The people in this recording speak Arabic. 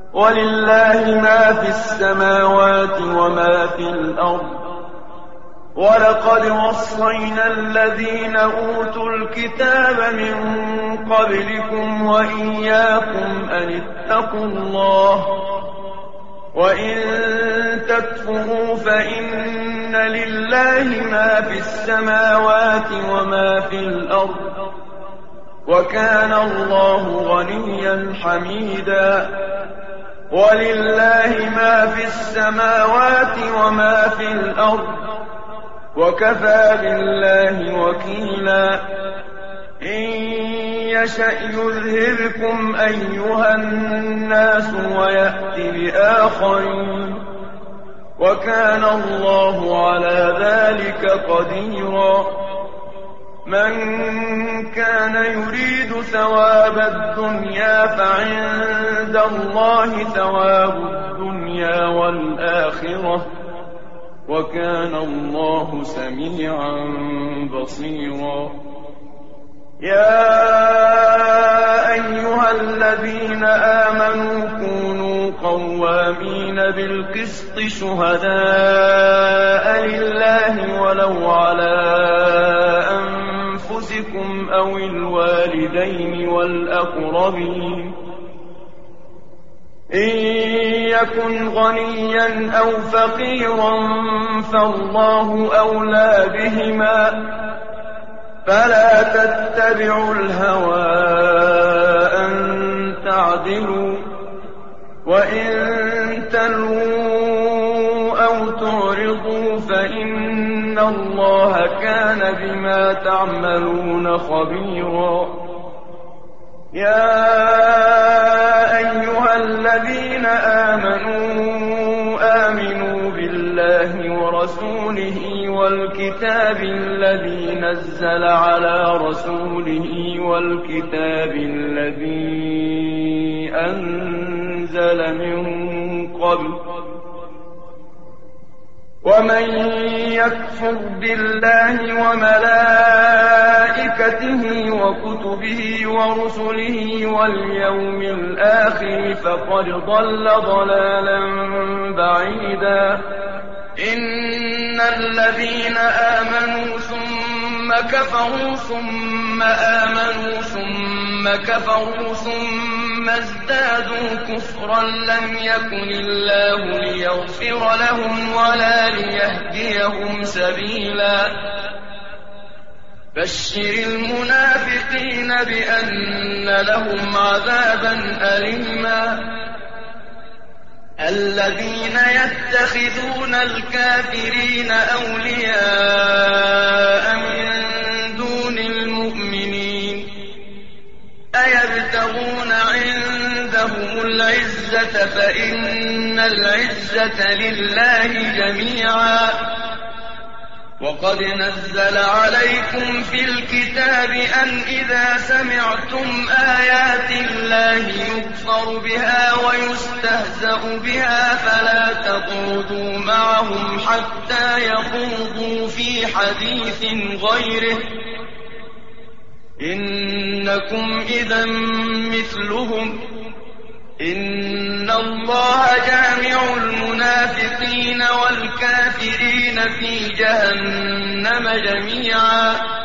ولله ما في السماوات وما في الأرض ولقد وصينا الذين أوتوا الكتاب من قبلكم وإياكم أن اتقوا الله وإن تكفروا فإن لله ما في السماوات وما في الأرض وكان الله غنيا حميدا ولله ما في السماوات وما في الأرض وكفى بالله وكيلا إن يشأ يذهبكم أيها الناس ويأتي بآخرين وكان الله على ذلك قديرا من كان يريد ثواب الدنيا فعند الله ثواب الدنيا والآخرة وكان الله سميعا بصيرا يا أيها الذين آمنوا كونوا قوامين بالقسط شهداء لله ولو على أنفسكم أو الوالدين والأقربين إن يكن غنيا أو فقيرا فالله أولى بهما فلا تتبعوا الهوى أن تعدلوا وإن تلووا أو تعرضوا فإن الله كان بما تعملون خبيرا يا أيها الذين آمنوا بالله ورسوله والكتاب الذي نزل على رسوله والكتاب الذي أنزل من قبل ومن يكفر بالله وملائكته وكتبه ورسله واليوم الآخر فقد ضل ضلالا بعيدا إن الذين آمنوا ثم كفروا ثم آمنوا ثم كفروا ثم ازدادوا كفرا لم يكن الله ليغفر لهم ولا ليهديهم سبيلا بشر المنافقين بأن لهم عذابا أليما الذين يتخذون الكافرين أولياء من دون المؤمنين أيبتغون عندهم العزة فإن العزة لله جميعا وقد نزل عليكم في الكتاب أن إذا سمعتم آيات الله يكفر بها ويستهزأ بها فلا تقعدوا معهم حتى يخوضوا في حديث غيره إنكم إذا مثلهم إن الله جامع المنافقين والكافرين في جهنم جميعا